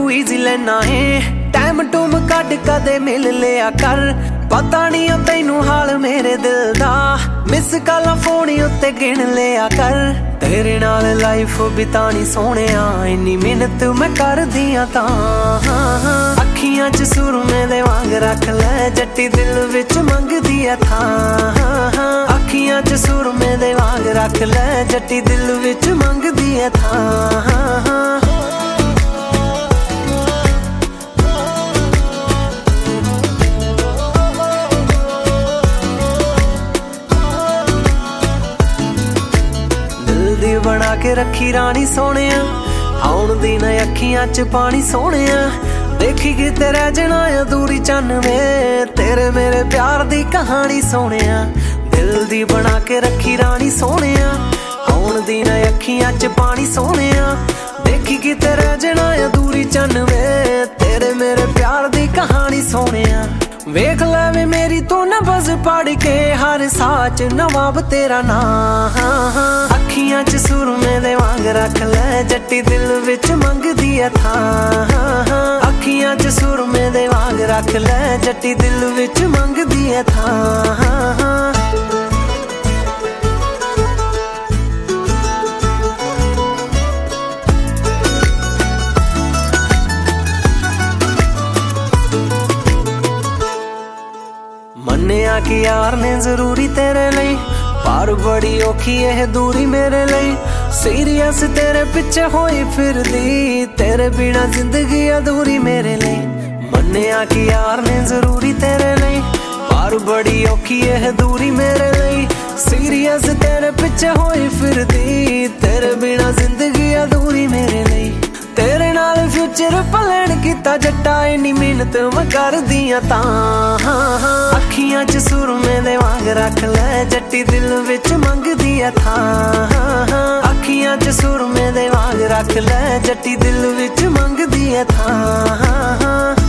तू ईजी लेना है टाइम टूम कट कदे मिल लिया कर पता नहीं तैनू हाल मेरे दिल दा मिस कॉल फोन उत्ते गिन लिया कर तेरे नाल लाइफ बितानी सोहणिया इन्नी मिहनत मैं कर दियां तां अखियां च सुरमे दे वांग रख ले जट्टी दिल विच मंगदी है थां अखियां च सुरमे दे वांग रख ले जट्टी दिल विच मंगदी है थां बना के रखी रानी सोहणिया आउण दी ना अखियां च पानी सोहणिया देखी कि तेरे जना अधूरी चन्न में तेरे मेरे प्यार दी कहानी सोहणिया दिल दी बना के रखी रानी सोहणिया आउण दी ना अखियां च पानी सोहणिया देखी कि तेरे जना अधूरी चन्न में तेरे मेरे प्यार दी कहानी सोहणिया वेख ले मेरी तू न बस पढ़ के हर साच नवाब तेरा नाम अखियां च सुरमे दे वांग रख ले जट्टी दिल विच मंगदी है थां अखियां च सुरमे दे वांग रख ले जट्टी दिल विच मंगदी है थां मन्निया कि यार ने जरूरी तेरे लिए पर बड़ी औखी है दूरी मेरे लिए सीरियस तेरे पिछे होई फिरदी तेरे बिना जिंदगी अधूरी मेरे लिए मन्निया कि यार ने जरूरी तेरे लिए पर बड़ी औखी है दूरी मेरे लिए सीरियस तेरे पिछे होई फिरदी तेरे बिना जिंदगी अधूरी मेरे लिए तेरे नाल फ्यूचर प्लान कीता जट्टा इन्नी मेहनत मैं कर दियां तां अखियां च सुरमे दे वांग रख ले जट्टी दिल विच मंगदी है थां अखियां च सुरमे दे वांग रख ले जट्टी दिल विच मंगदी है थां